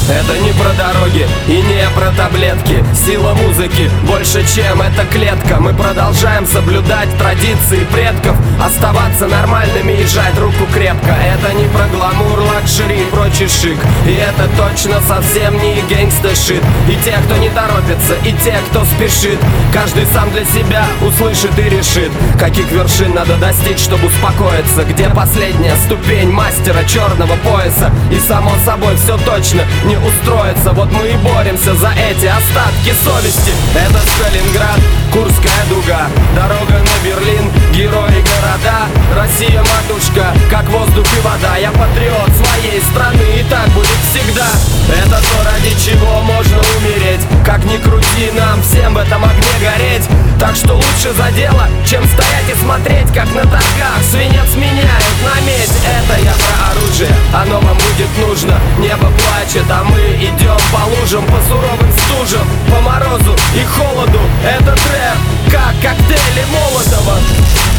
Это не про дороги и не про таблетки. Сила музыки больше, чем эта клетка. Мы продолжаем соблюдать традиции предков, оставаться нормальными и жать руку крепко. Это не про гламур, лакшери и прочий шик. И это точно совсем не гэнгста-шит. И те, кто не торопится, и те, кто спешит, каждый сам для себя услышит и решит, каких вершин надо достичь, чтобы успокоиться. Где последняя ступень мастера черного пояса. И само собой все точно не устроится. Вот мы и боремся за эти остатки совести. Это Сталинград, Курская дуга, дорога на Берлин, герои города. Россия, матушка, как воздух и вода. Я патриот своей страны, и так будет всегда. Это то, ради чего можно умереть. Как ни крути, нам всем в этом огне гореть. Так что лучше за дело, чем стоять и смотреть, как на торгах свинец меняют на медь. Это я про оружие, оно вам будет нужно. Небо плачет, а мы идем по лужам, по суровым стужам, по морозу и холоду. Это трэп, как коктейли Молотова.